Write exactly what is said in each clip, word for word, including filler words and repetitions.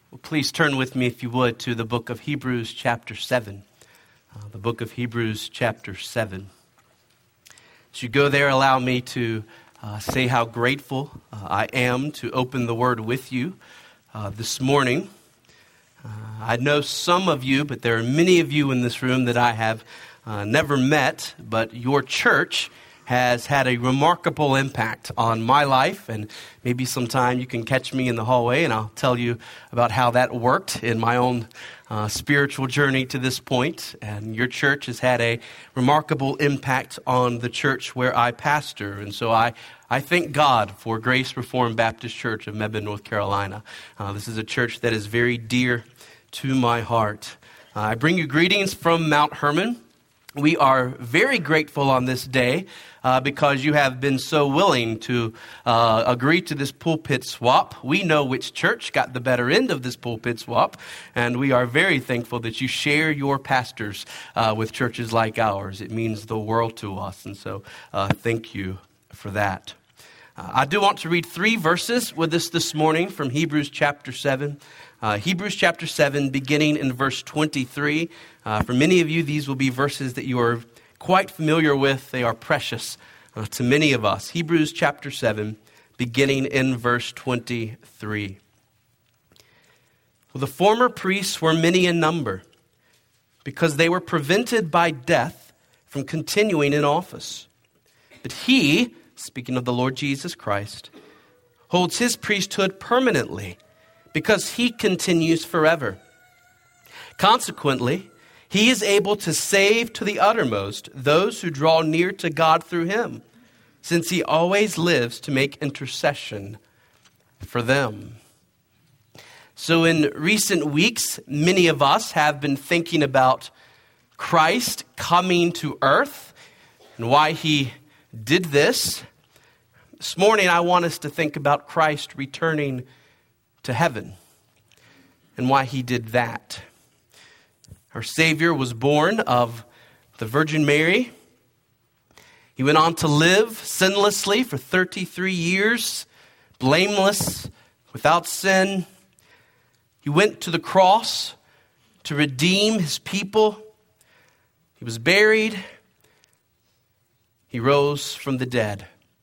Well, please turn with me, if you would, to the book of Hebrews chapter seven. Uh, the book of Hebrews chapter seven. As you go there, allow me to uh, say how grateful uh, I am to open the Word with you uh, this morning. Uh, I know some of you, but there are many of you in this room that I have uh, never met, but your church has had a remarkable impact on my life, and maybe sometime you can catch me in the hallway and I'll tell you about how that worked in my own uh, spiritual journey to this point. And your church has had a remarkable impact on the church where I pastor, and so I, I thank God for Grace Reformed Baptist Church of Mebane, North Carolina. Uh, this is a church that is very dear to my heart. Uh, I bring you greetings from Mount Hermon. We are very grateful on this day uh, because you have been so willing to uh, agree to this pulpit swap. We know which church got the better end of this pulpit swap, and we are very thankful that you share your pastors uh, with churches like ours. It means the world to us, and so uh, thank you for that. Uh, I do want to read three verses with us this morning from Hebrews chapter seven. Uh, Hebrews chapter seven, beginning in verse twenty-three. Uh, for many of you, these will be verses that you are quite familiar with. They are precious uh, to many of us. Hebrews chapter seven, beginning in verse twenty-three. Well, the former priests were many in number, because they were prevented by death from continuing in office. But he, speaking of the Lord Jesus Christ, holds his priesthood permanently, because he continues forever. Consequently, he is able to save to the uttermost those who draw near to God through him, since he always lives to make intercession for them. So in recent weeks, many of us have been thinking about Christ coming to earth and why he did this. This morning, I want us to think about Christ returning to heaven and why he did that. Our Savior was born of the Virgin Mary. He went on to live sinlessly for thirty-three years, blameless, without sin. He went to the cross to redeem his people. He was buried. He rose from the dead.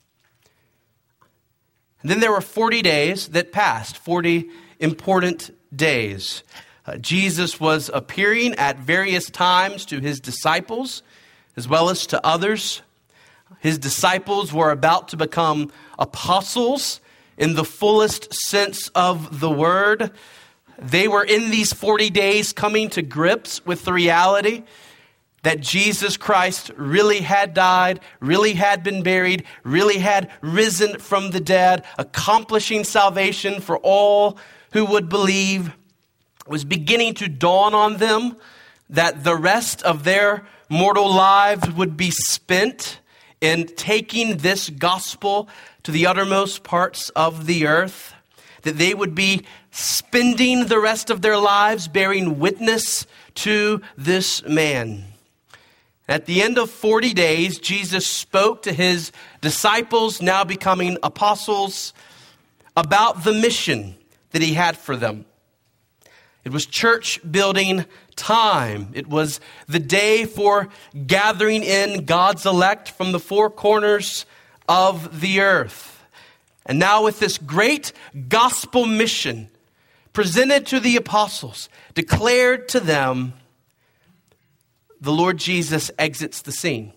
And then there were forty days that passed, forty important days. Uh, Jesus was appearing at various times to his disciples as well as to others. His disciples were about to become apostles in the fullest sense of the word. They were in these forty days coming to grips with the reality that Jesus Christ really had died, really had been buried, really had risen from the dead, accomplishing salvation for all who would believe. It was beginning to dawn on them that the rest of their mortal lives would be spent in taking this gospel to the uttermost parts of the earth, that they would be spending the rest of their lives bearing witness to this man. At the end of forty days, Jesus spoke to his disciples, now becoming apostles, about the mission that he had for them. It was church building time. It was the day for gathering in God's elect from the four corners of the earth. And now with this great gospel mission presented to the apostles, declared to them, the Lord Jesus exits the scene.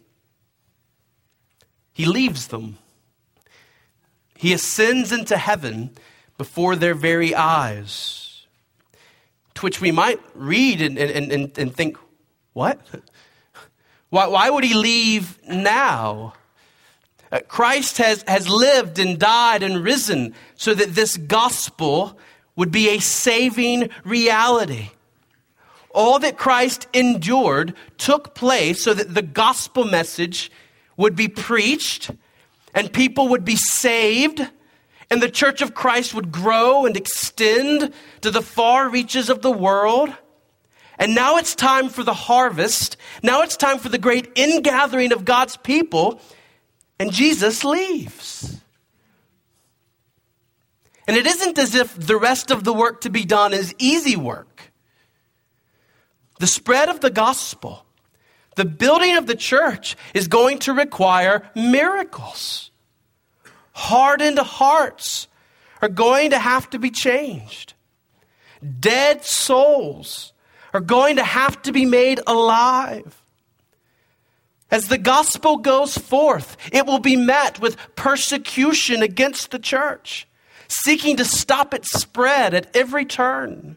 He leaves them. He ascends into heaven before their very eyes. To which we might read and, and, and, and think, what? Why, why would he leave now? Uh, Christ has, has lived and died and risen so that this gospel would be a saving reality. All that Christ endured took place so that the gospel message would be preached and people would be saved and the church of Christ would grow and extend to the far reaches of the world. And now it's time for the harvest. Now it's time for the great ingathering of God's people. And Jesus leaves. And it isn't as if the rest of the work to be done is easy work. The spread of the gospel, the building of the church is going to require miracles. Hardened hearts are going to have to be changed. Dead souls are going to have to be made alive. As the gospel goes forth, it will be met with persecution against the church, seeking to stop its spread at every turn.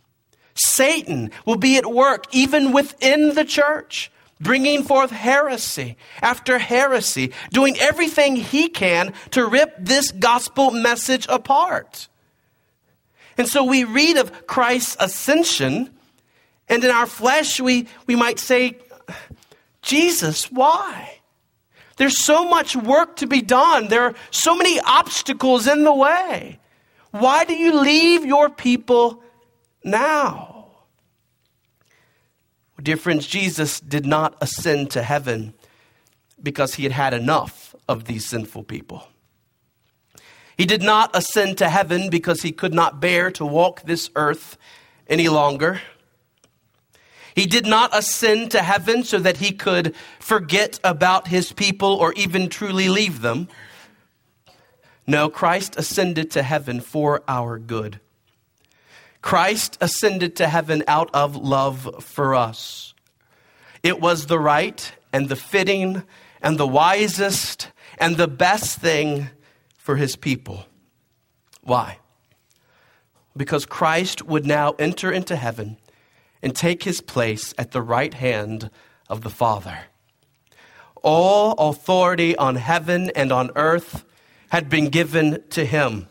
Satan will be at work even within the church, bringing forth heresy after heresy, doing everything he can to rip this gospel message apart. And so we read of Christ's ascension, and in our flesh we, we might say, Jesus, why? There's so much work to be done. There are so many obstacles in the way. Why do you leave your people now? Well, dear friends, Jesus did not ascend to heaven because he had had enough of these sinful people. He did not ascend to heaven because he could not bear to walk this earth any longer. He did not ascend to heaven so that he could forget about his people or even truly leave them. No, Christ ascended to heaven for our good. Christ ascended to heaven out of love for us. It was the right and the fitting and the wisest and the best thing for his people. Why? Because Christ would now enter into heaven and take his place at the right hand of the Father. All authority on heaven and on earth had been given to him.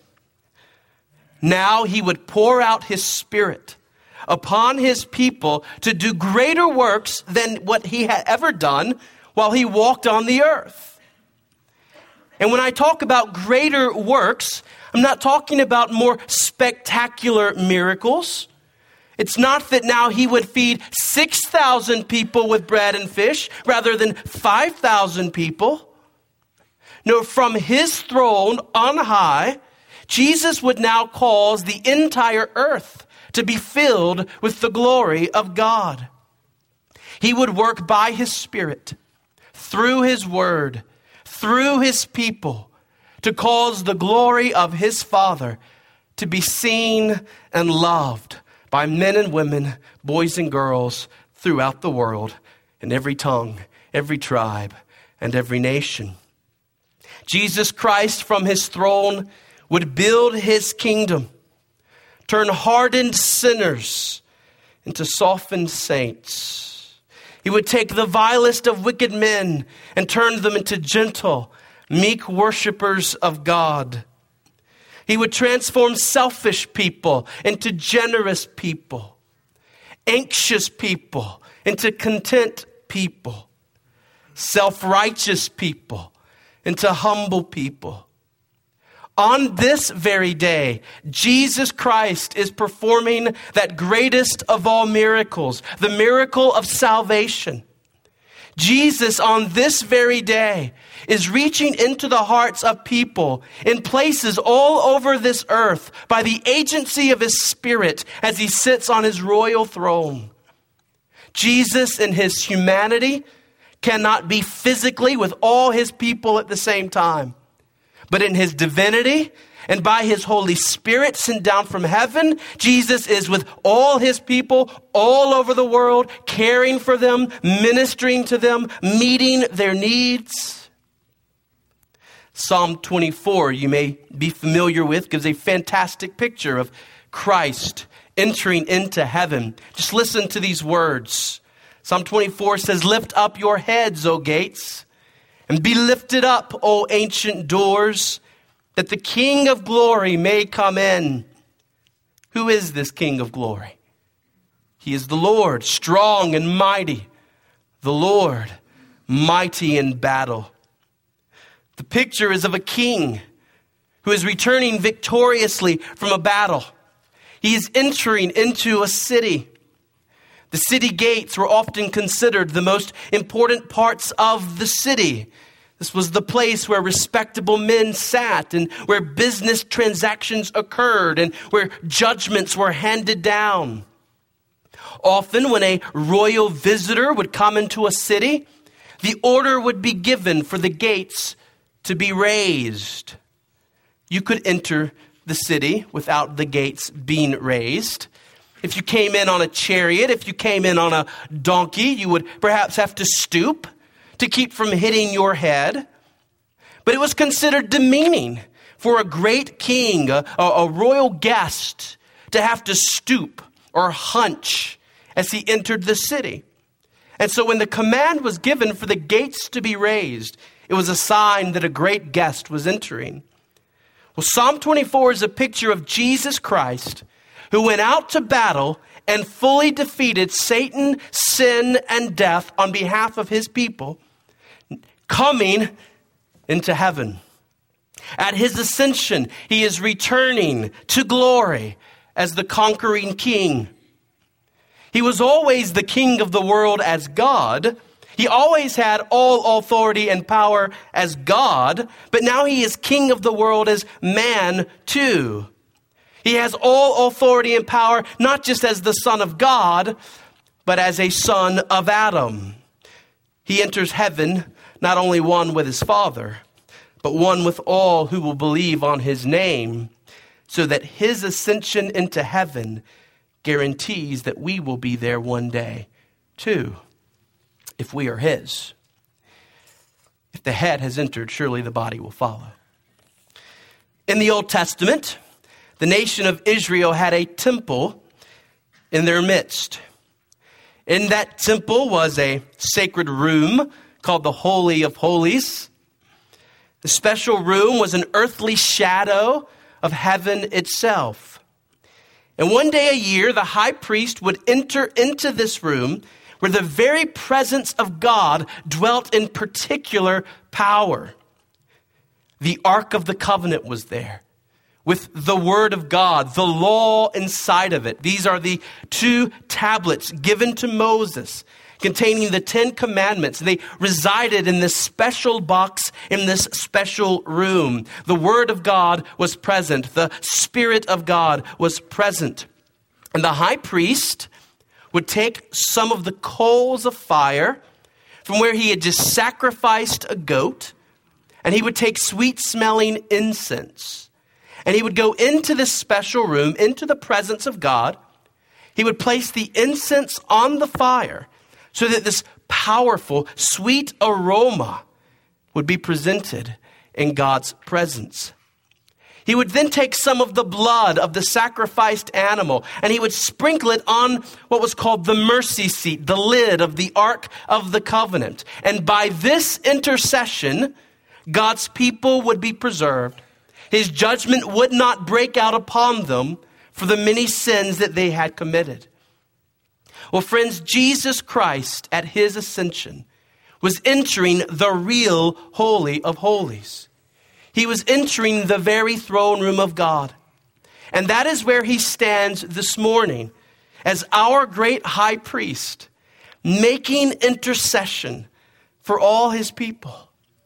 Now he would pour out his Spirit upon his people to do greater works than what he had ever done while he walked on the earth. And when I talk about greater works, I'm not talking about more spectacular miracles. It's not that now he would feed six thousand people with bread and fish rather than five thousand people. No, from his throne on high, Jesus would now cause the entire earth to be filled with the glory of God. He would work by his Spirit, through his word, through his people, to cause the glory of his Father to be seen and loved by men and women, boys and girls throughout the world, in every tongue, every tribe, and every nation. Jesus Christ from his throne would build his kingdom, turn hardened sinners into softened saints. He would take the vilest of wicked men and turn them into gentle, meek worshipers of God. He would transform selfish people into generous people, anxious people into content people, self-righteous people into humble people. On this very day, Jesus Christ is performing that greatest of all miracles, the miracle of salvation. Jesus on this very day is reaching into the hearts of people in places all over this earth by the agency of his Spirit as he sits on his royal throne. Jesus in his humanity cannot be physically with all his people at the same time. But in his divinity and by his Holy Spirit sent down from heaven, Jesus is with all his people all over the world, caring for them, ministering to them, meeting their needs. Psalm twenty-four, you may be familiar with, gives a fantastic picture of Christ entering into heaven. Just listen to these words. Psalm twenty-four says, "Lift up your heads, O gates, and be lifted up, O ancient doors, that the King of glory may come in." Who is this King of glory? He is the Lord, strong and mighty, the Lord, mighty in battle. The picture is of a king who is returning victoriously from a battle. He is entering into a city. The city gates were often considered the most important parts of the city. This was the place where respectable men sat and where business transactions occurred and where judgments were handed down. Often when a royal visitor would come into a city, the order would be given for the gates to be raised. You could enter the city without the gates being raised. If you came in on a chariot, if you came in on a donkey, you would perhaps have to stoop to keep from hitting your head. But it was considered demeaning for a great king, a, a royal guest, to have to stoop or hunch as he entered the city. And so when the command was given for the gates to be raised, it was a sign that a great guest was entering. Well, Psalm twenty-four is a picture of Jesus Christ, who went out to battle and fully defeated Satan, sin, and death on behalf of his people, coming into heaven. At his ascension, he is returning to glory as the conquering king. He was always the king of the world as God. He always had all authority and power as God, but now he is king of the world as man too. He has all authority and power, not just as the Son of God, but as a son of Adam. He enters heaven, not only one with his Father, but one with all who will believe on his name, so that his ascension into heaven guarantees that we will be there one day too, if we are his. If the head has entered, surely the body will follow. In the Old Testament, the nation of Israel had a temple in their midst. In that temple was a sacred room called the Holy of Holies. The special room was an earthly shadow of heaven itself. And one day a year, the high priest would enter into this room where the very presence of God dwelt in particular power. The Ark of the Covenant was there, with the Word of God, the law inside of it. These are the two tablets given to Moses containing the Ten Commandments. They resided in this special box in this special room. The Word of God was present. The Spirit of God was present. And the high priest would take some of the coals of fire from where he had just sacrificed a goat, and he would take sweet-smelling incense. And he would go into this special room, into the presence of God. He would place the incense on the fire so that this powerful, sweet aroma would be presented in God's presence. He would then take some of the blood of the sacrificed animal and he would sprinkle it on what was called the mercy seat, the lid of the Ark of the Covenant. And by this intercession, God's people would be preserved. His judgment would not break out upon them for the many sins that they had committed. Well, friends, Jesus Christ at his ascension was entering the real Holy of Holies. He was entering the very throne room of God. And that is where he stands this morning as our great high priest, making intercession for all his people.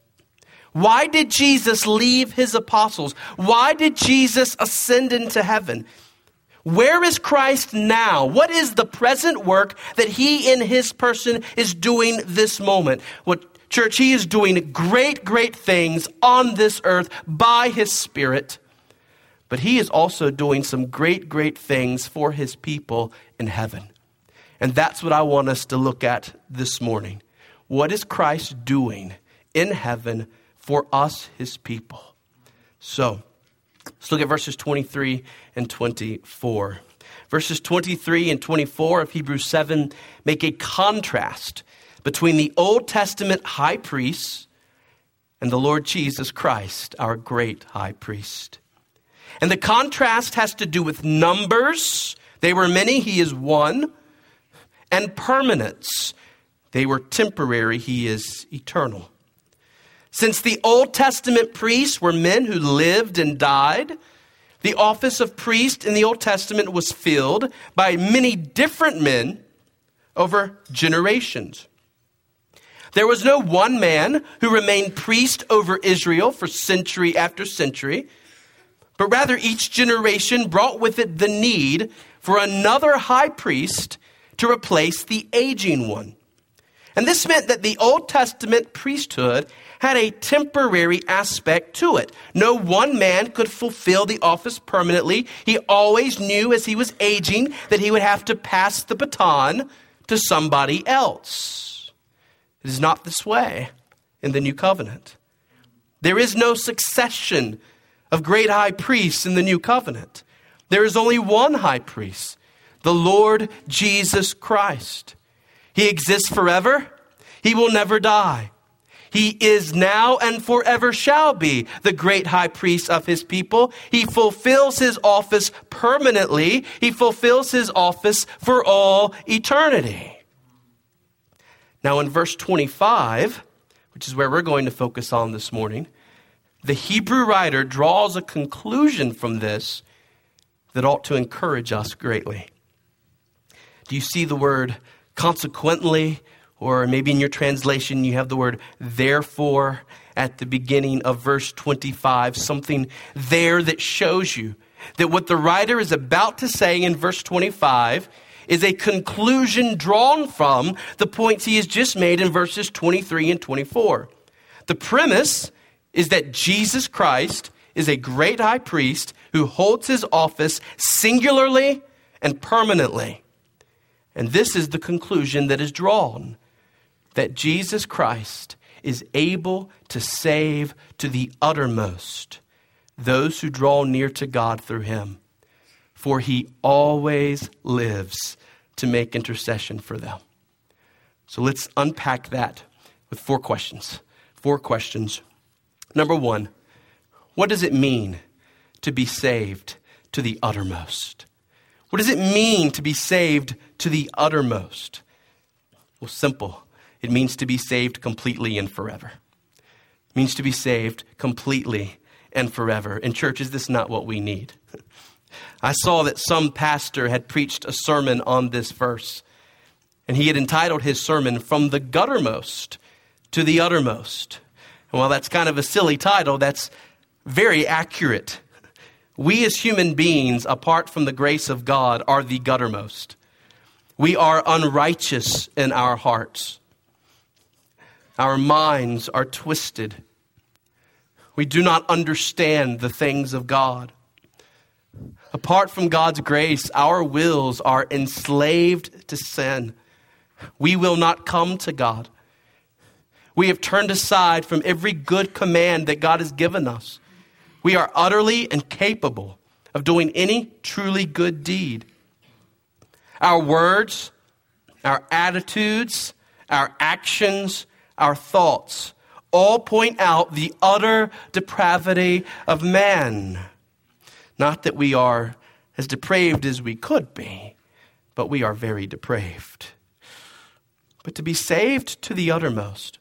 Why did Jesus leave his apostles? Why did Jesus ascend into heaven? Where is Christ now? What is the present work that he in his person is doing this moment? What church, he is doing great, great things on this earth by his Spirit. But he is also doing some great, great things for his people in heaven. And that's what I want us to look at this morning. What is Christ doing in heaven for us, his people? So, let's look at verses twenty-three and twenty-four. Verses twenty-three and twenty-four of Hebrews seven make a contrast between the Old Testament high priests and the Lord Jesus Christ, our great high priest. And the contrast has to do with numbers. They were many, he is one. And permanence. They were temporary, he is eternal. Since the Old Testament priests were men who lived and died, the office of priest in the Old Testament was filled by many different men over generations. There was no one man who remained priest over Israel for century after century, but rather each generation brought with it the need for another high priest to replace the aging one. And this meant that the Old Testament priesthood had a temporary aspect to it. No one man could fulfill the office permanently. He always knew as he was aging that he would have to pass the baton to somebody else. It is not this way in the new covenant. There is no succession of great high priests in the new covenant. There is only one high priest, the Lord Jesus Christ. He exists forever. He will never die. He is now and forever shall be the great high priest of his people. He fulfills his office permanently. He fulfills his office for all eternity. Now in verse twenty-five, which is where we're going to focus on this morning, the Hebrew writer draws a conclusion from this that ought to encourage us greatly. Do you see the word consequently? Or maybe in your translation, you have the word therefore at the beginning of verse twenty-five, something there that shows you that what the writer is about to say in verse twenty-five is a conclusion drawn from the points he has just made in verses twenty-three and twenty-four. The premise is that Jesus Christ is a great high priest who holds his office singularly and permanently. And this is the conclusion that is drawn, that Jesus Christ is able to save to the uttermost those who draw near to God through him, for he always lives to make intercession for them. So let's unpack that with four questions. Four questions. Number one, what does it mean to be saved to the uttermost? What does it mean to be saved to the uttermost? Well, simple. It means to be saved completely and forever. It means to be saved completely and forever. In church, is this not what we need? I saw that some pastor had preached a sermon on this verse, and he had entitled his sermon, From the Guttermost to the Uttermost. And while that's kind of a silly title, that's very accurate. We as human beings, apart from the grace of God, are the guttermost. We are unrighteous in our hearts. Our minds are twisted. We do not understand the things of God. Apart from God's grace, our wills are enslaved to sin. We will not come to God. We have turned aside from every good command that God has given us. We are utterly incapable of doing any truly good deed. Our words, our attitudes, our actions, our thoughts all point out the utter depravity of man. Not that we are as depraved as we could be, but we are very depraved. But to be saved to the uttermost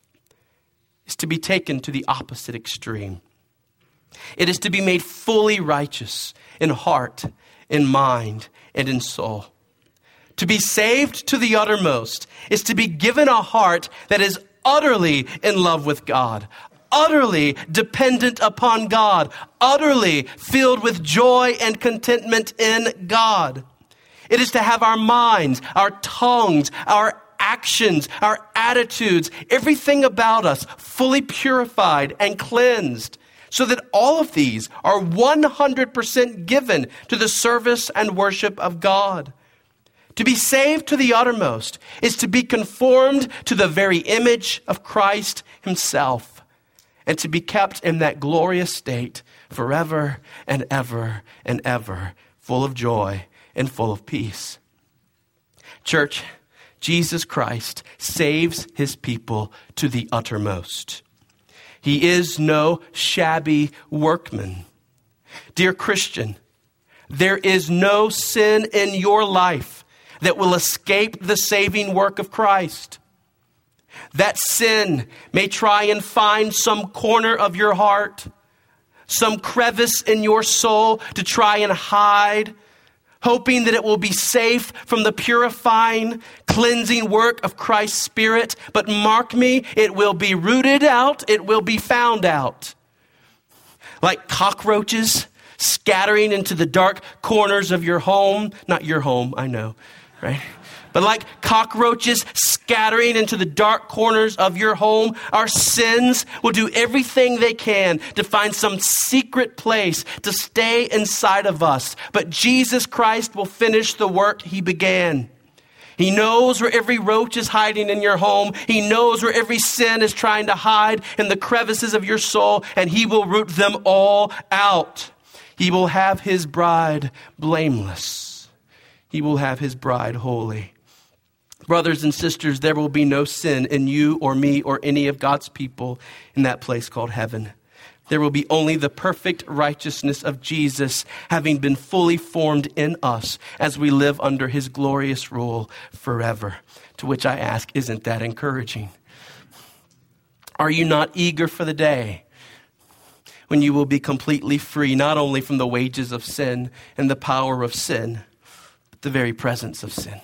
is to be taken to the opposite extreme. It is to be made fully righteous in heart, in mind, and in soul. To be saved to the uttermost is to be given a heart that is utterly in love with God, utterly dependent upon God, utterly filled with joy and contentment in God. It is to have our minds, our tongues, our actions, our attitudes, everything about us fully purified and cleansed, so that all of these are one hundred percent given to the service and worship of God. To be saved to the uttermost is to be conformed to the very image of Christ himself, and to be kept in that glorious state forever and ever and ever, full of joy and full of peace. Church, Jesus Christ saves his people to the uttermost. He is no shabby workman. Dear Christian, there is no sin in your life that will escape the saving work of Christ. That sin may try and find some corner of your heart, some crevice in your soul to try and hide, hoping that it will be safe from the purifying, cleansing work of Christ's Spirit. But mark me, it will be rooted out, it will be found out. Like cockroaches scattering into the dark corners of your home. Not your home, I know, right? But like cockroaches scattering into the dark corners of your home, our sins will do everything they can to find some secret place to stay inside of us. But Jesus Christ will finish the work he began. He knows where every roach is hiding in your home. He knows where every sin is trying to hide in the crevices of your soul, and he will root them all out. He will have his bride blameless. He will have his bride holy. Brothers and sisters, there will be no sin in you or me or any of God's people in that place called heaven. There will be only the perfect righteousness of Jesus having been fully formed in us as we live under his glorious rule forever. To which I ask, isn't that encouraging? Are you not eager for the day when you will be completely free, not only from the wages of sin and the power of sin, but the very presence of sin?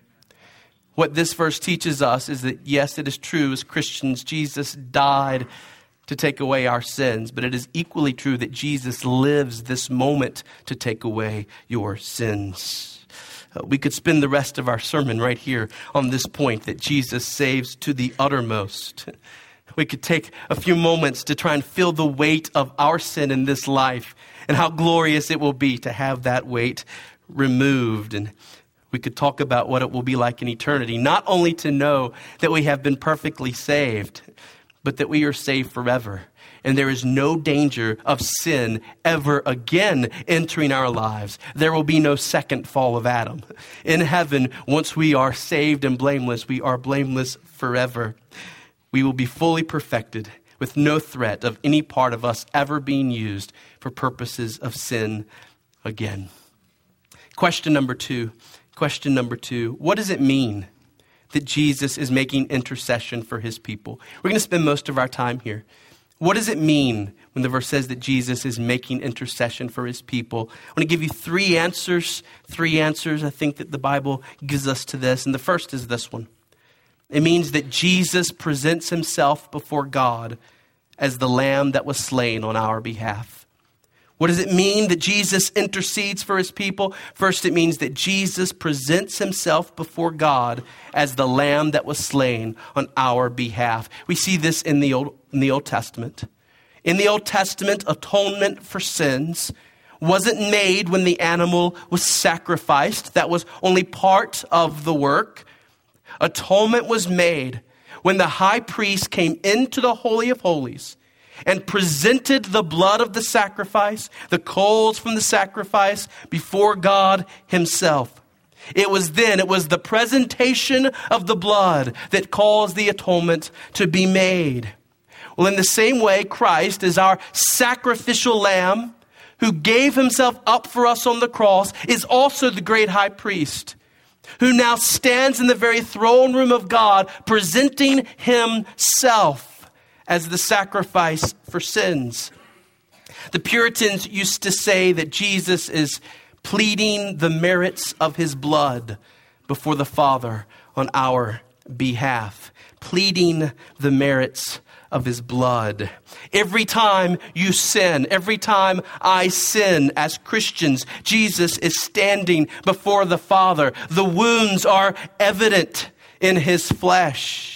What this verse teaches us is that, yes, it is true as Christians, Jesus died to take away our sins, but it is equally true that Jesus lives this moment to take away your sins. Uh, we could spend the rest of our sermon right here on this point that Jesus saves to the uttermost. We could take a few moments to try and feel the weight of our sin in this life and how glorious it will be to have that weight removed. And we could talk about what it will be like in eternity, not only to know that we have been perfectly saved, but that we are saved forever. And there is no danger of sin ever again entering our lives. There will be no second fall of Adam. In heaven, once we are saved and blameless, we are blameless forever. We will be fully perfected with no threat of any part of us ever being used for purposes of sin again. Question number two. Question number two, what does it mean that Jesus is making intercession for his people? We're going to spend most of our time here. What does it mean when the verse says that Jesus is making intercession for his people? I want to give you three answers, three answers I think that the Bible gives us to this. And the first is this one. It means that Jesus presents himself before God as the lamb that was slain on our behalf. What does it mean that Jesus intercedes for his people? First, it means that Jesus presents himself before God as the lamb that was slain on our behalf. We see this in the Old, in the Old Testament. In the Old Testament, atonement for sins wasn't made when the animal was sacrificed. That was only part of the work. Atonement was made when the high priest came into the Holy of Holies and presented the blood of the sacrifice, the coals from the sacrifice, before God himself. It was then, it was the presentation of the blood that caused the atonement to be made. Well, in the same way, Christ is our sacrificial lamb who gave himself up for us on the cross, is also the great high priest who now stands in the very throne room of God, presenting himself as the sacrifice for sins. The Puritans used to say that Jesus is pleading the merits of his blood before the Father on our behalf. Pleading the merits of his blood. Every time you sin, every time I sin as Christians, Jesus is standing before the Father. The wounds are evident in his flesh.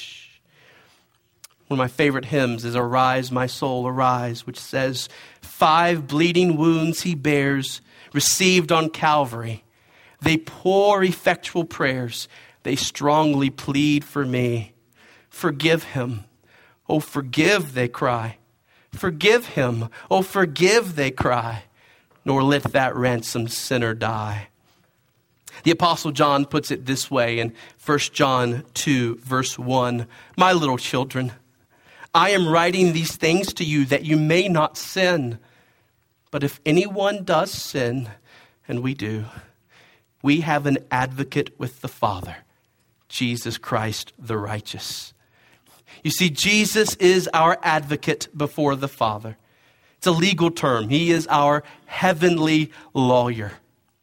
One of my favorite hymns is Arise, My Soul, Arise, which says, five bleeding wounds he bears, received on Calvary. They pour effectual prayers. They strongly plead for me. Forgive him. Oh, forgive, they cry. Forgive him. Oh, forgive, they cry. Nor let that ransomed sinner die. The Apostle John puts it this way in First John two, verse one. My little children, I am writing these things to you that you may not sin. But if anyone does sin, and we do, we have an advocate with the Father, Jesus Christ the righteous. You see, Jesus is our advocate before the Father. It's a legal term. He is our heavenly lawyer.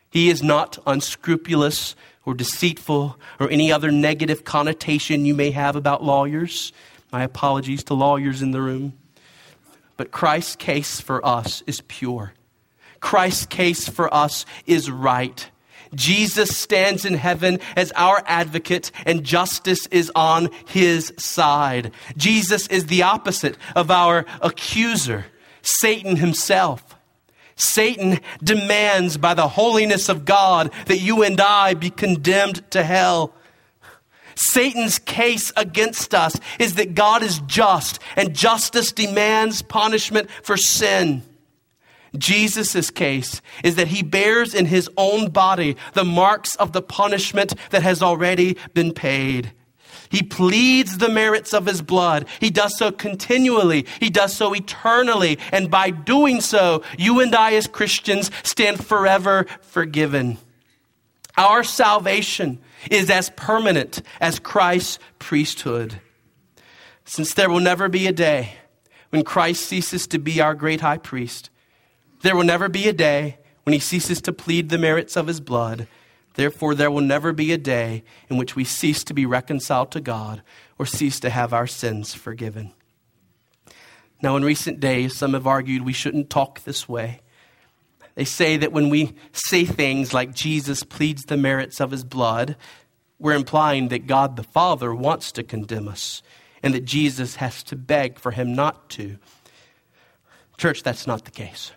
He is not unscrupulous or deceitful or any other negative connotation you may have about lawyers. My apologies to lawyers in the room. But Christ's case for us is pure. Christ's case for us is right. Jesus stands in heaven as our advocate, and justice is on his side. Jesus is the opposite of our accuser, Satan himself. Satan demands by the holiness of God that you and I be condemned to hell. Satan's case against us is that God is just, and justice demands punishment for sin. Jesus' case is that he bears in his own body the marks of the punishment that has already been paid. He pleads the merits of his blood. He does so continually. He does so eternally. And by doing so, you and I as Christians stand forever forgiven. Our salvation is as permanent as Christ's priesthood. Since there will never be a day when Christ ceases to be our great high priest, there will never be a day when he ceases to plead the merits of his blood. Therefore, there will never be a day in which we cease to be reconciled to God or cease to have our sins forgiven. Now, in recent days, some have argued we shouldn't talk this way. They say that when we say things like Jesus pleads the merits of his blood, we're implying that God the Father wants to condemn us and that Jesus has to beg for him not to. Church, that's not the case.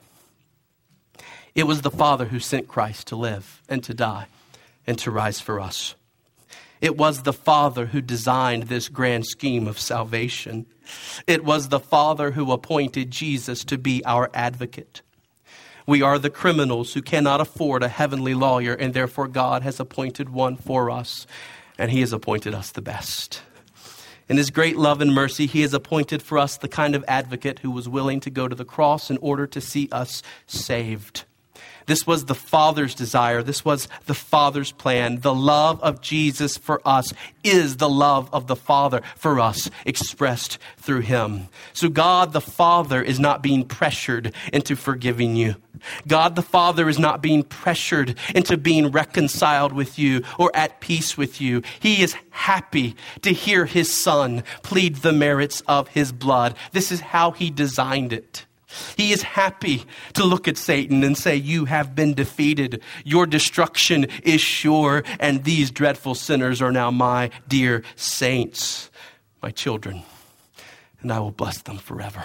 It was the Father who sent Christ to live and to die and to rise for us. It was the Father who designed this grand scheme of salvation. It was the Father who appointed Jesus to be our advocate. We are the criminals who cannot afford a heavenly lawyer, and therefore God has appointed one for us, and he has appointed us the best. In his great love and mercy, he has appointed for us the kind of advocate who was willing to go to the cross in order to see us saved. This was the Father's desire. This was the Father's plan. The love of Jesus for us is the love of the Father for us, expressed through him. So God the Father is not being pressured into forgiving you. God the Father is not being pressured into being reconciled with you or at peace with you. He is happy to hear his Son plead the merits of his blood. This is how he designed it. He is happy to look at Satan and say, you have been defeated. Your destruction is sure. And these dreadful sinners are now my dear saints, my children, and I will bless them forever.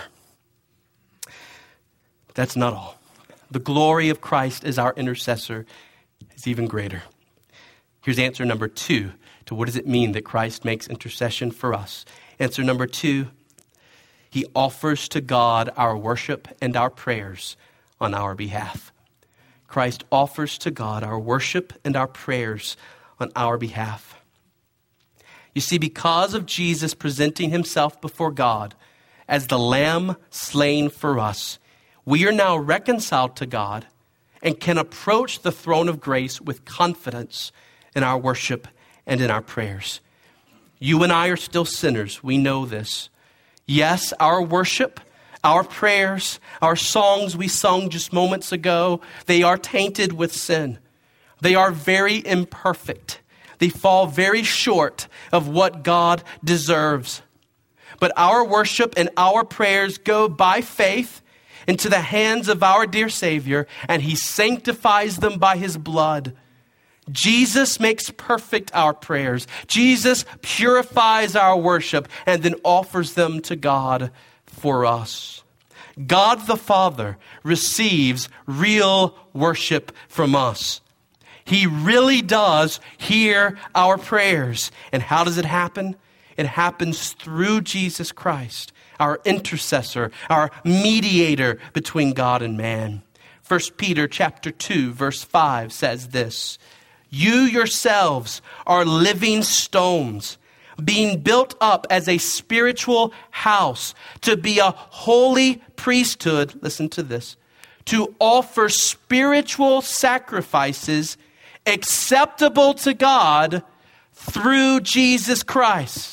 But that's not all. The glory of Christ as our intercessor is even greater. Here's answer number two to what does it mean that Christ makes intercession for us. Answer number two. He offers to God our worship and our prayers on our behalf. Christ offers to God our worship and our prayers on our behalf. You see, because of Jesus presenting himself before God as the Lamb slain for us, we are now reconciled to God and can approach the throne of grace with confidence in our worship and in our prayers. You and I are still sinners. We know this. Yes, our worship, our prayers, our songs we sung just moments ago, they are tainted with sin. They are very imperfect. They fall very short of what God deserves. But our worship and our prayers go by faith into the hands of our dear Savior, and he sanctifies them by his blood. Jesus makes perfect our prayers. Jesus purifies our worship and then offers them to God for us. God the Father receives real worship from us. He really does hear our prayers. And how does it happen? It happens through Jesus Christ, our intercessor, our mediator between God and man. First Peter chapter two, verse five says this, you yourselves are living stones, being built up as a spiritual house to be a holy priesthood, listen to this, to offer spiritual sacrifices acceptable to God through Jesus Christ.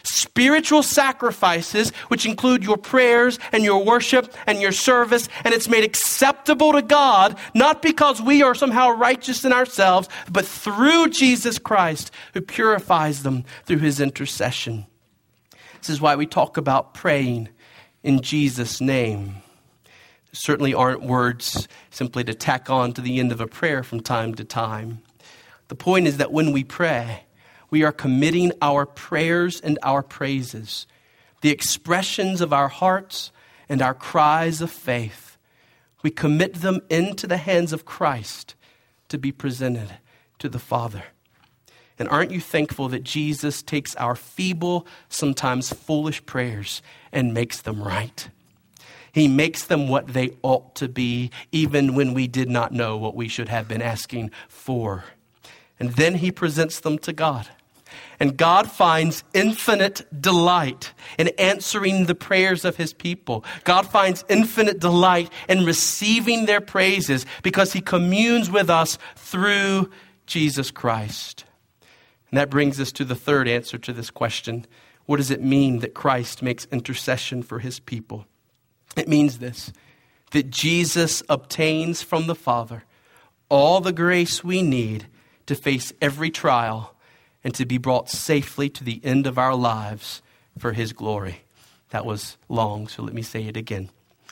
spiritual sacrifices, which include your prayers and your worship and your service, and it's made acceptable to God, not because we are somehow righteous in ourselves, but through Jesus Christ, who purifies them through his intercession. This is why we talk about praying in Jesus' name. Certainly aren't words simply to tack on to the end of a prayer from time to time. The point is that when we pray, we are committing our prayers and our praises, the expressions of our hearts and our cries of faith. We commit them into the hands of Christ to be presented to the Father. And aren't you thankful that Jesus takes our feeble, sometimes foolish prayers and makes them right? He makes them what they ought to be, even when we did not know what we should have been asking for. And then he presents them to God. And God finds infinite delight in answering the prayers of his people. God finds infinite delight in receiving their praises because he communes with us through Jesus Christ. And that brings us to the third answer to this question. What does it mean that Christ makes intercession for his people? It means this, that Jesus obtains from the Father all the grace we need to face every trial and to be brought safely to the end of our lives for his glory. That was long, so let me say it again.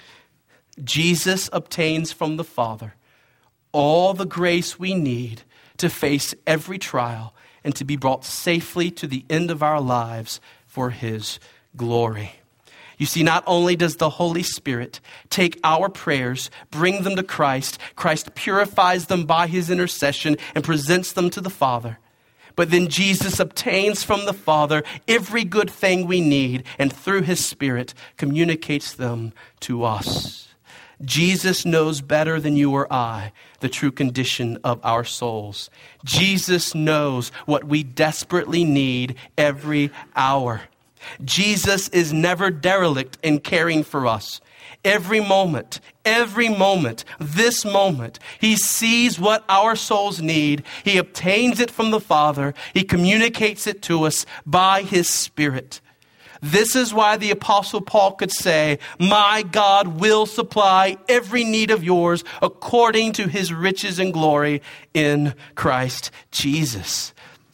Jesus obtains from the Father all the grace we need to face every trial and to be brought safely to the end of our lives for his glory. You see, not only does the Holy Spirit take our prayers, bring them to Christ, Christ purifies them by his intercession and presents them to the Father, but then Jesus obtains from the Father every good thing we need and through his Spirit communicates them to us. Jesus knows better than you or I the true condition of our souls. Jesus knows what we desperately need every hour. Jesus is never derelict in caring for us. Every moment, every moment, this moment, he sees what our souls need. He obtains it from the Father. He communicates it to us by his Spirit. This is why the Apostle Paul could say, my God will supply every need of yours according to his riches and glory in Christ Jesus.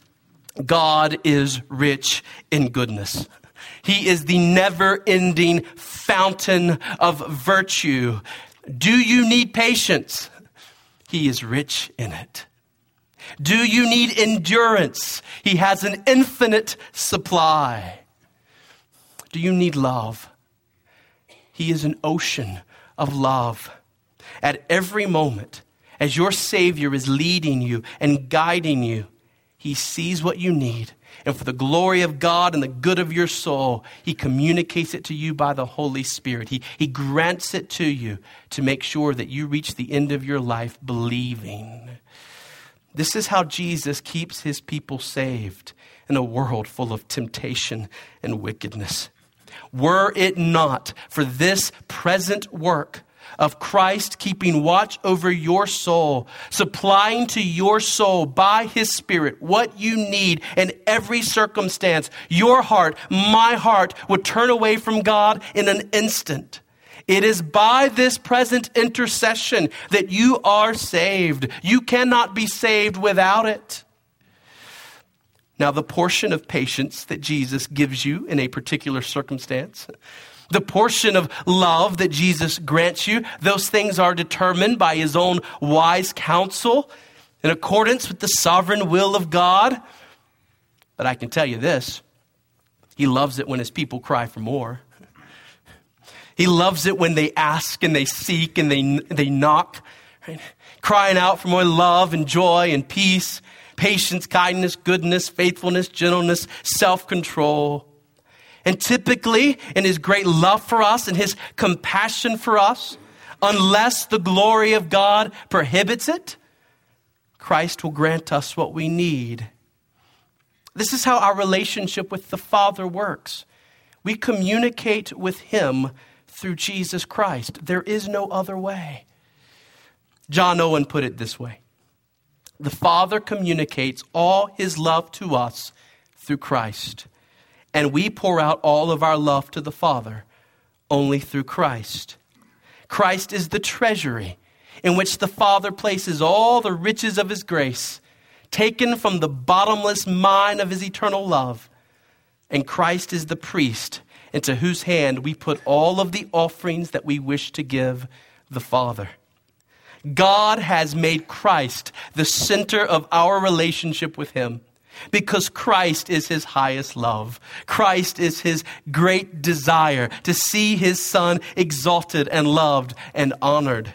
God is rich in goodness. He is the never-ending fountain of virtue. Do you need patience? He is rich in it. Do you need endurance? He has an infinite supply. Do you need love? He is an ocean of love. At every moment, as your Savior is leading you and guiding you, he sees what you need. And for the glory of God and the good of your soul, he communicates it to you by the Holy Spirit. He, he grants it to you to make sure that you reach the end of your life believing. This is how Jesus keeps his people saved in a world full of temptation and wickedness. Were it not for this present work of Christ keeping watch over your soul, supplying to your soul by his Spirit what you need in every circumstance, your heart, my heart, would turn away from God in an instant. It is by this present intercession that you are saved. You cannot be saved without it. Now, the portion of patience that Jesus gives you in a particular circumstance, the portion of love that Jesus grants you, those things are determined by his own wise counsel in accordance with the sovereign will of God. But I can tell you this, he loves it when his people cry for more. He loves it when they ask and they seek and they, they knock, right? Crying out for more love and joy and peace, patience, kindness, goodness, faithfulness, gentleness, self-control. And typically, in his great love for us and his compassion for us, unless the glory of God prohibits it, Christ will grant us what we need. This is how our relationship with the Father works. We communicate with him through Jesus Christ. There is no other way. John Owen put it this way. The Father communicates all his love to us through Christ. and we pour out all of our love to the Father only through Christ. Christ is the treasury in which the Father places all the riches of his grace, taken from the bottomless mine of his eternal love. And Christ is the priest into whose hand we put all of the offerings that we wish to give the Father. God has made Christ the center of our relationship with him because Christ is his highest love. Christ is his great desire to see his Son exalted and loved and honored.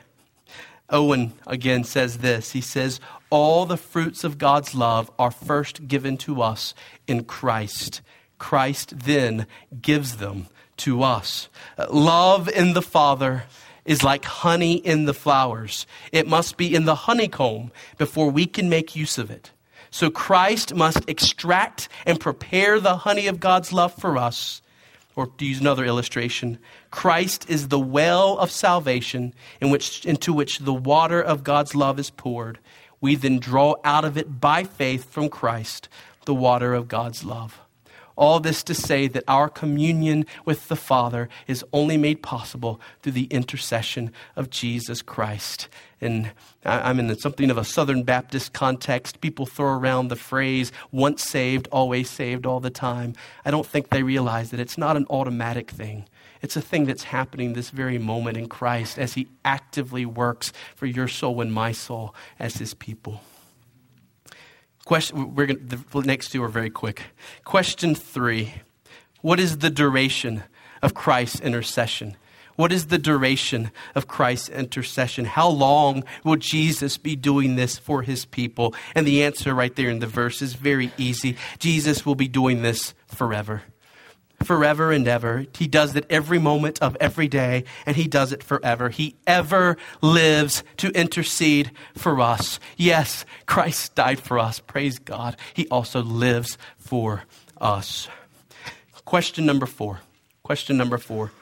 Owen again says this. He says, all the fruits of God's love are first given to us in Christ. Christ then gives them to us. Love in the Father is like honey in the flowers. It must be in the honeycomb before we can make use of it. So Christ must extract and prepare the honey of God's love for us. Or to use another illustration, Christ is the well of salvation in which, into which the water of God's love is poured. We then draw out of it by faith from Christ the water of God's love. All this to say that our communion with the Father is only made possible through the intercession of Jesus Christ. And I'm in something of a Southern Baptist context. People throw around the phrase, once saved, always saved, all the time. I don't think they realize that it's not an automatic thing. It's a thing that's happening this very moment in Christ as he actively works for your soul and my soul as his people. Question, we're going to, the next two are very quick. Question three, what is the duration of Christ's intercession? What is the duration of Christ's intercession? How long will Jesus be doing this for his people? And the answer right there in the verse is very easy. Jesus will be doing this forever. Forever and ever. He does it every moment of every day, and he does it forever. He ever lives to intercede for us. Yes, Christ died for us. Praise God. He also lives for us. Question number four. Question number four.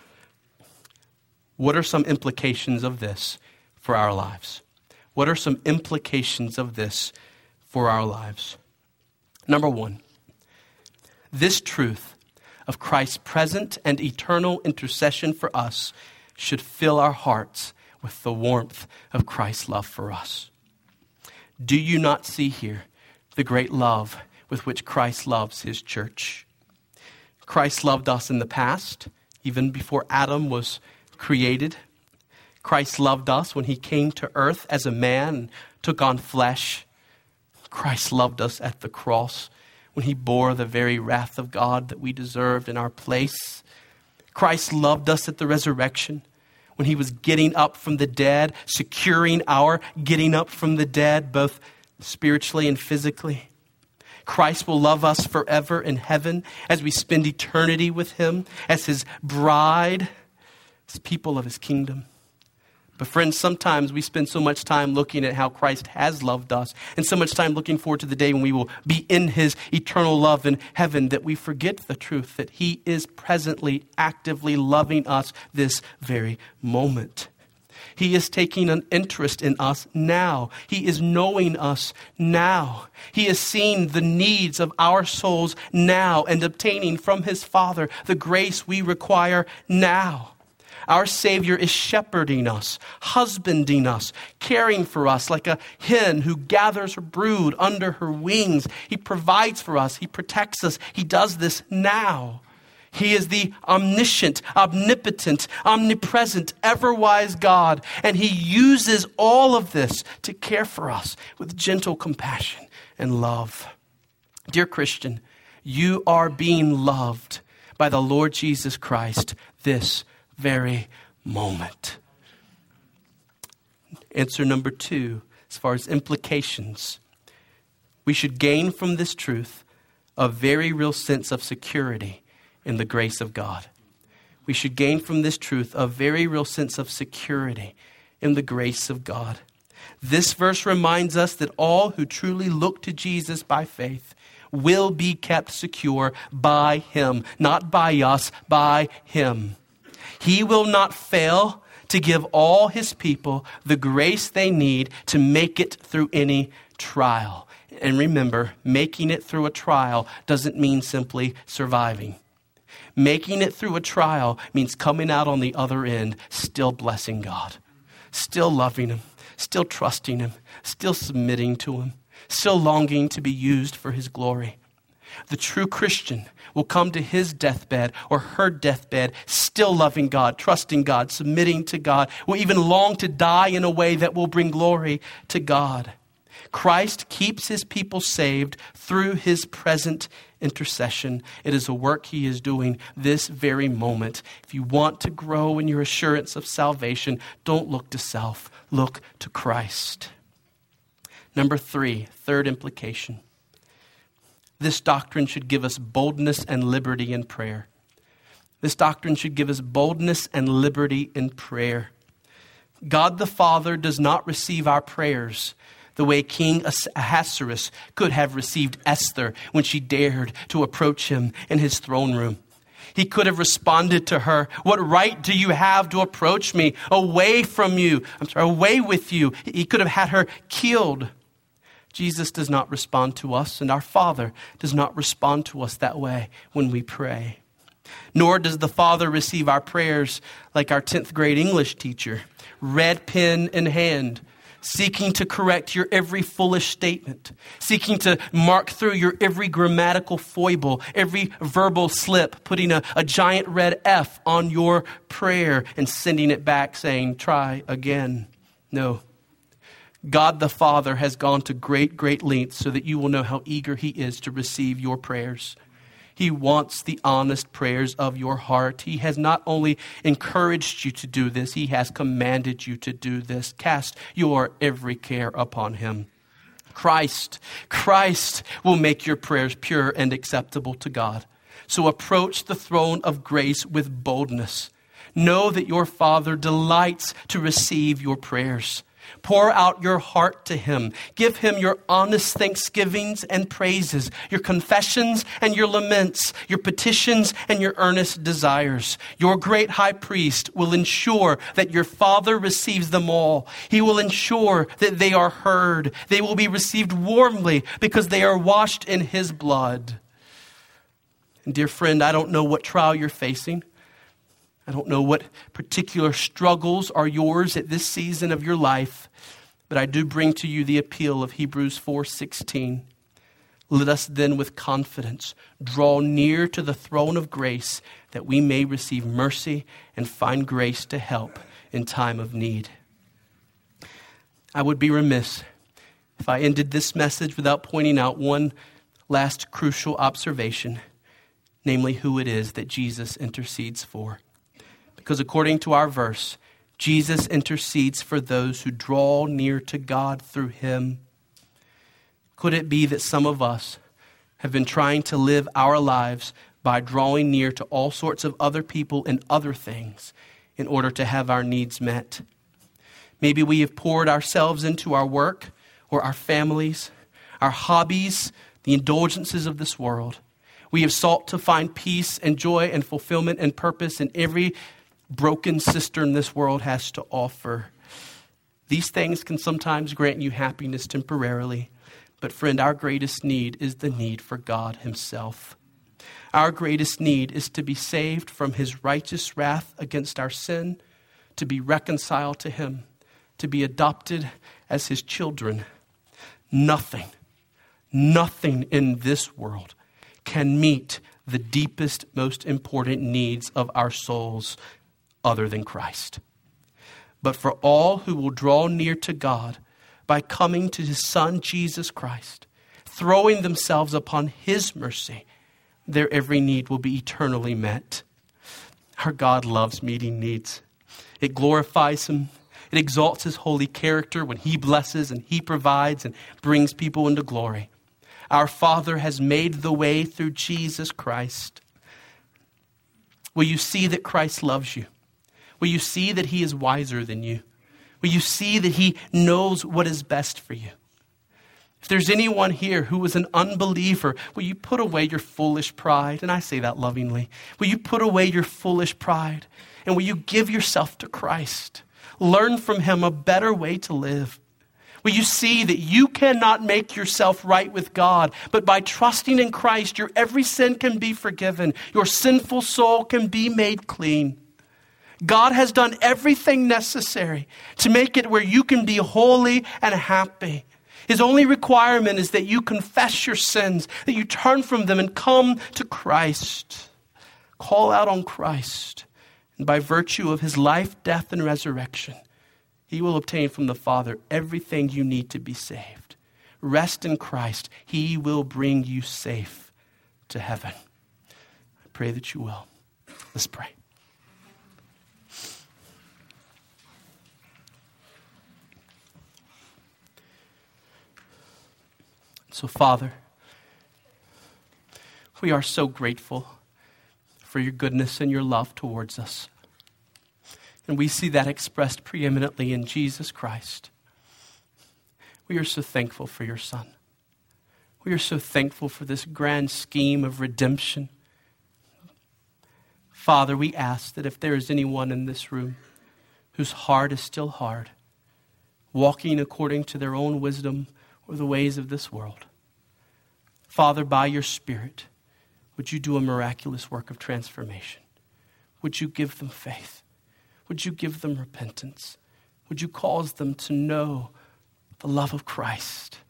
What are some implications of this for our lives? What are some implications of this for our lives? Number one, this truth of Christ's present and eternal intercession for us should fill our hearts with the warmth of Christ's love for us. Do you not see here the great love with which Christ loves his church? Christ loved us in the past, even before Adam was created. Christ loved us when he came to earth as a man and took on flesh. Christ loved us at the cross when he bore the very wrath of God that we deserved in our place. Christ loved us at the resurrection when he was getting up from the dead, securing our getting up from the dead, both spiritually and physically. Christ will love us forever in heaven as we spend eternity with him as his bride, as people of his kingdom. But friends, sometimes we spend so much time looking at how Christ has loved us and so much time looking forward to the day when we will be in his eternal love in heaven that we forget the truth that he is presently, actively loving us this very moment. He is taking an interest in us now. He is knowing us now. He is seeing the needs of our souls now and obtaining from his Father the grace we require now. Our Savior is shepherding us, husbanding us, caring for us like a hen who gathers her brood under her wings. He provides for us. He protects us. He does this now. He is the omniscient, omnipotent, omnipresent, ever-wise God, and he uses all of this to care for us with gentle compassion and love. Dear Christian, you are being loved by the Lord Jesus Christ this very moment. Answer number two, as far as implications, we should gain from this truth a very real sense of security in the grace of God. We should gain from this truth a very real sense of security in the grace of God. This verse reminds us that all who truly look to Jesus by faith will be kept secure by him, not by us, by him. He will not fail to give all his people the grace they need to make it through any trial. And remember, making it through a trial doesn't mean simply surviving. Making it through a trial means coming out on the other end, still blessing God, still loving him, still trusting him, still submitting to him, still longing to be used for his glory. The true Christian will come to his deathbed or her deathbed, still loving God, trusting God, submitting to God, will even long to die in a way that will bring glory to God. Christ keeps his people saved through his present intercession. It is a work he is doing this very moment. If you want to grow in your assurance of salvation, don't look to self, look to Christ. Number three, third implication. This doctrine should give us boldness and liberty in prayer. This doctrine should give us boldness and liberty in prayer. God the Father does not receive our prayers the way King Ahasuerus could have received Esther when she dared to approach him in his throne room. He could have responded to her, "What right do you have to approach me? Away from you. I'm sorry, away with you." He could have had her killed. Jesus does not respond to us, and our Father does not respond to us that way when we pray. Nor does the Father receive our prayers like our tenth grade English teacher, red pen in hand, seeking to correct your every foolish statement, seeking to mark through your every grammatical foible, every verbal slip, putting a, a giant red F on your prayer and sending it back saying, "Try again." No. God the Father has gone to great, great lengths so that you will know how eager he is to receive your prayers. He wants the honest prayers of your heart. He has not only encouraged you to do this, he has commanded you to do this. Cast your every care upon him. Christ, Christ will make your prayers pure and acceptable to God. So approach the throne of grace with boldness. Know that your Father delights to receive your prayers. Pour out your heart to him. Give him your honest thanksgivings and praises, your confessions and your laments, your petitions and your earnest desires. Your great high priest will ensure that your Father receives them all. He will ensure that they are heard. They will be received warmly because they are washed in his blood. And dear friend, I don't know what trial you're facing. I don't know what particular struggles are yours at this season of your life, but I do bring to you the appeal of Hebrews four sixteen. Let us then with confidence draw near to the throne of grace that we may receive mercy and find grace to help in time of need. I would be remiss if I ended this message without pointing out one last crucial observation, namely who it is that Jesus intercedes for. Because according to our verse, Jesus intercedes for those who draw near to God through him. Could it be that some of us have been trying to live our lives by drawing near to all sorts of other people and other things in order to have our needs met? Maybe we have poured ourselves into our work or our families, our hobbies, the indulgences of this world. We have sought to find peace and joy and fulfillment and purpose in every broken cistern this world has to offer. These things can sometimes grant you happiness temporarily. But friend, our greatest need is the need for God himself. Our greatest need is to be saved from his righteous wrath against our sin, to be reconciled to him, to be adopted as his children. Nothing, nothing in this world can meet the deepest, most important needs of our souls other than Christ. But for all who will draw near to God by coming to his Son, Jesus Christ, throwing themselves upon his mercy, their every need will be eternally met. Our God loves meeting needs. It glorifies him. It exalts his holy character when he blesses and he provides and brings people into glory. Our Father has made the way through Jesus Christ. Will you see that Christ loves you? Will you see that he is wiser than you? Will you see that he knows what is best for you? If there's anyone here who is an unbeliever, will you put away your foolish pride? And I say that lovingly. Will you put away your foolish pride? And will you give yourself to Christ? Learn from him a better way to live. Will you see that you cannot make yourself right with God, but by trusting in Christ, your every sin can be forgiven. Your sinful soul can be made clean. God has done everything necessary to make it where you can be holy and happy. His only requirement is that you confess your sins, that you turn from them and come to Christ. Call out on Christ. And by virtue of his life, death, and resurrection, he will obtain from the Father everything you need to be saved. Rest in Christ. He will bring you safe to heaven. I pray that you will. Let's pray. So, Father, we are so grateful for your goodness and your love towards us. And we see that expressed preeminently in Jesus Christ. We are so thankful for your Son. We are so thankful for this grand scheme of redemption. Father, we ask that if there is anyone in this room whose heart is still hard, walking according to their own wisdom or the ways of this world, Father, by your Spirit, would you do a miraculous work of transformation? Would you give them faith? Would you give them repentance? Would you cause them to know the love of Christ?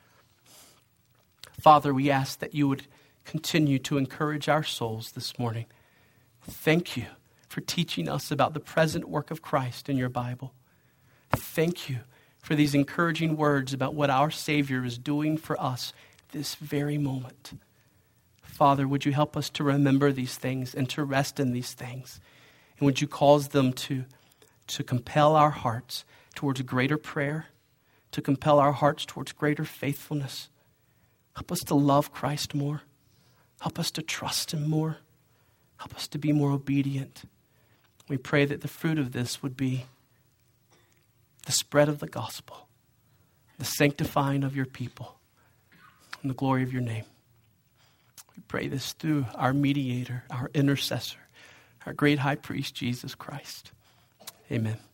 Father, we ask that you would continue to encourage our souls this morning. Thank you for teaching us about the present work of Christ in your Bible. Thank you for these encouraging words about what our Savior is doing for us this very moment. Father, would you help us to remember these things and to rest in these things? And would you cause them to, to compel our hearts towards greater prayer, to compel our hearts towards greater faithfulness? Help us to love Christ more. Help us to trust him more. Help us to be more obedient. We pray that the fruit of this would be the spread of the gospel, the sanctifying of your people, and the glory of your name. We pray this through our mediator, our intercessor, our great high priest, Jesus Christ. Amen.